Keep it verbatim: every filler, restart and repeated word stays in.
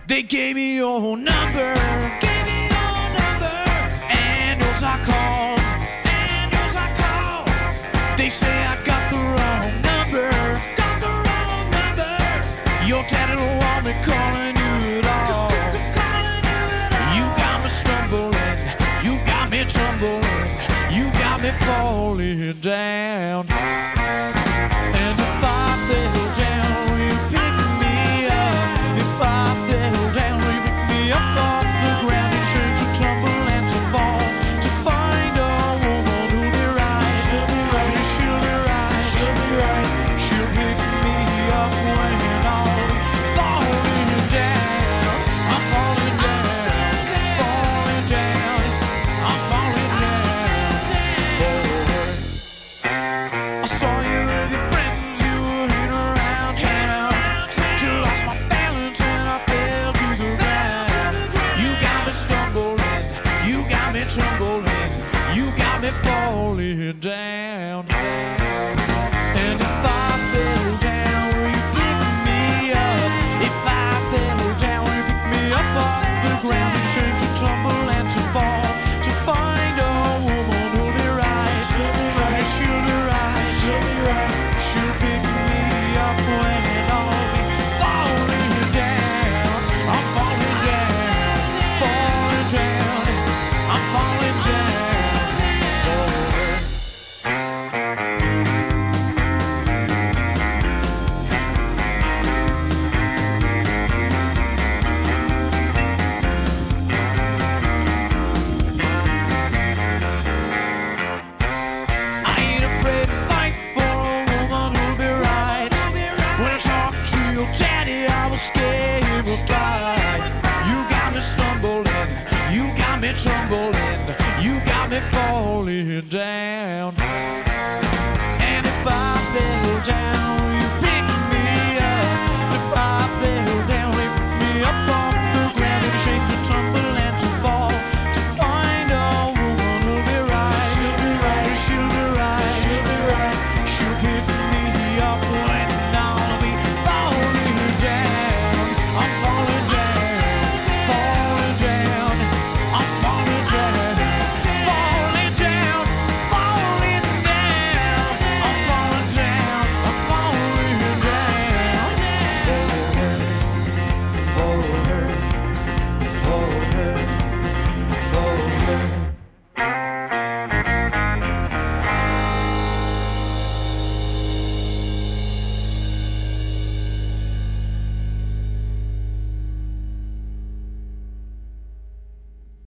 They gave me your number, gave me your number, and yours I called, and yours I called. They say I got the wrong number, got the wrong number. Your daddy don't want me calling you at all. You got me stumbling, you got me tumbling, you got me falling down. And if I fell down, will you pick me up? If I fell down, will you pick me up off the ground and shame to tumble and to fall, to find a woman who'll be right, she'll be right, she'll be right, she'll be right, she'll pick me up when I'm falling down, I'm falling down, falling down, I'm falling down. I saw you with your friends, you were in around town, till I lost my balance and I fell to the ground. You got me stumbling, you got me tumbling, you got me falling down. And if I fell down, will you pick me up? If I fell down, will you pick me up off the ground and shame to tumble and to fall, to find a woman who'll be right, she'll be right, she'll be right, she'll be right, she'll pick me up when I'll be falling down, I'm falling down, falling down, I'm falling down. I ain't afraid to fight for a woman who'll be right. When I talk to your daddy, I was scared he would fight. You got me stumbling, you got me tumbling, you got me falling down. And if I fell down,